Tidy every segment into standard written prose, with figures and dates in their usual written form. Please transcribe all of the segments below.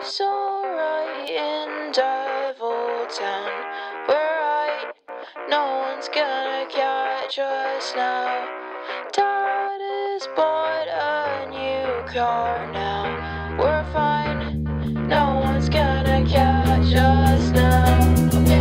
It's alright in Devil Town. We're right, no one's gonna catch us now. Dad has bought a new car now. We're fine, no one's gonna catch us now.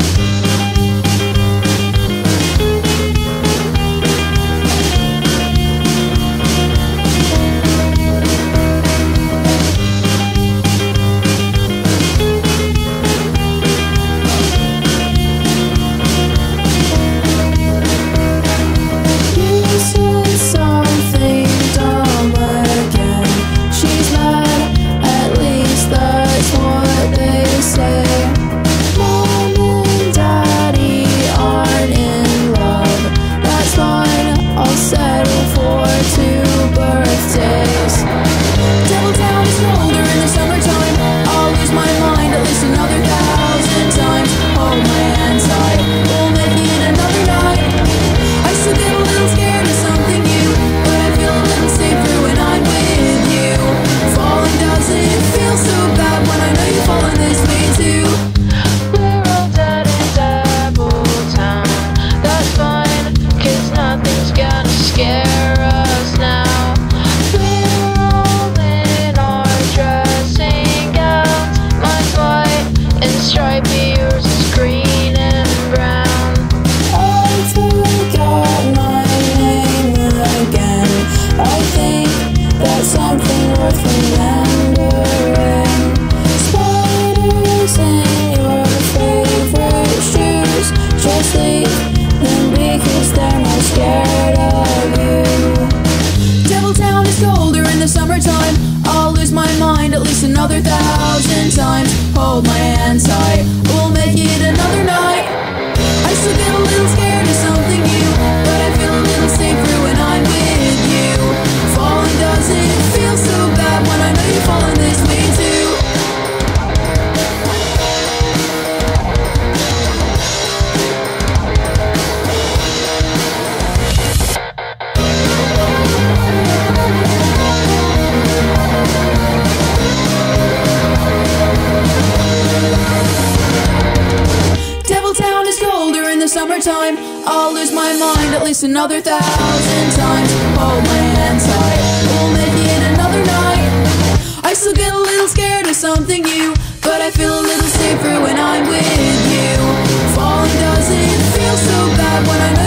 Another 1,000 times, hold my hand tight, we'll make it another night. I still get a little scared of something new, but I feel a little safer when I'm with you. Falling doesn't feel so bad when I know you're falling this way too. Summertime, I'll lose my mind at least another 1,000 times. Hold my hand tight, we'll make it another night. I still get a little scared of something new, but I feel a little safer when I'm with you. Falling doesn't feel so bad when I know